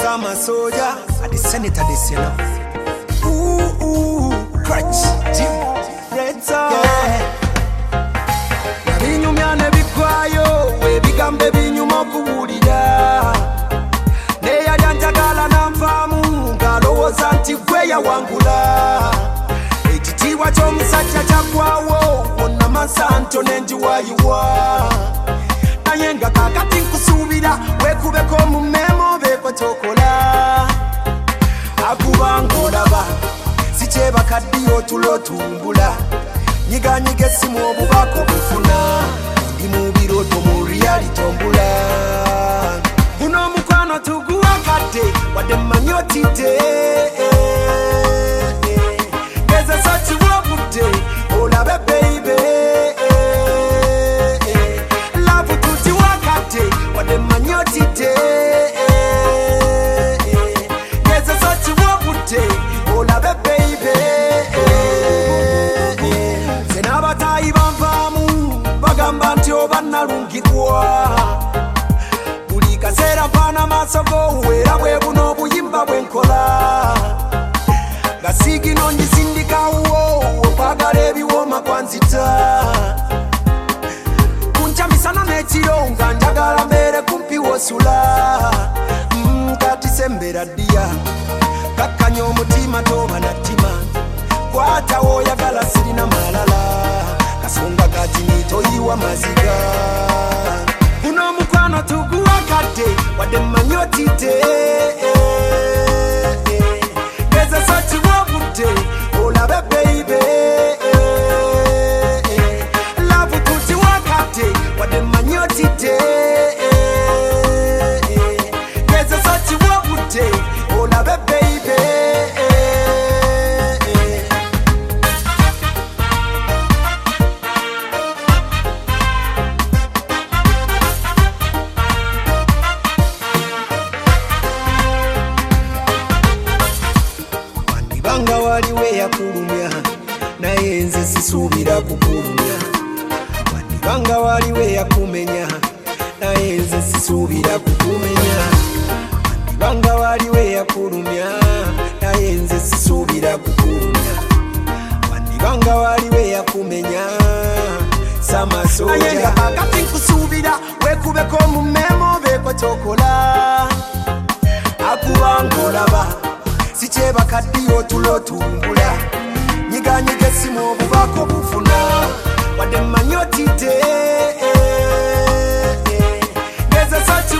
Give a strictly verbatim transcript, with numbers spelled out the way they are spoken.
Sama Soja at the Senator this year. Ooh, ooh, crutch, Jim, Red Song. Binyu myane bikwayo, we bigambe binyu mokuwulira. Ne yali anjagala nanvamu, ngalowoza nti gwe yawangula. Ekitiibwa ky'omusajja kyagwawo, wonna masanto n'enjiwayiwa. Naye nga kakati nkusuubira, weekubeko mu memo beeko kyokola. Akuba ng'olaba, si kyebakaddiyo otulo otumbula. Nyiganyiga essimu obubaka obufuna, ndi mu birooto mu reality ombula. Guno omukwano tuguwakadde, wadde mmanyi otidde. Gezesa kiwa obudde, olabe baby. Love tutiwakadde, wadde mmanyi otidde. Gezesa kiwa obudde, olabe baby. Senabatayi banvaamu, bagamba nti oba nalungikwa. Buli kaseera mpaana maaso go, era bwe buno obuyimba bwe nkola. Nga siigino ngisindikawo, okwagala ebiwooma kwanzita. Kunkya misana n'ekiro, nga njagala mbeere kumpi w'osula. Mm, kati sembera ddiya, kakkanya omutima toba na ttima. Kwata woyagala sirina malala, kasonga kati nitoyiwa maziga. Guno omukwano tuguwakadde, wadde mmanyi otidde. Gezesa kiwa obudde, olabe baby. Love tutiwakadde, wadde mmanyi otidde. Gezesa kiwa obudde, olabe baby. Wandibanga waliwe yakulumya, naye nze sisuubira kukulumya. Wandibanga waliwe yakumenya, naye nze sisuubira kukumenya. Wandibanga waliwe yakulumya, naye nze sisuubira kukulumya. Wandibanga waliwe yakumenya, Sama Soja. Naye nga kakati nkusuubira, weekubeko mu memo beeko kyokola. Akuba ng'olaba, si kyebakaddiyo otulo otumbula. Nyiganyiga essimu obubaka obufuna, wadde mmanyi otidde. Gezesa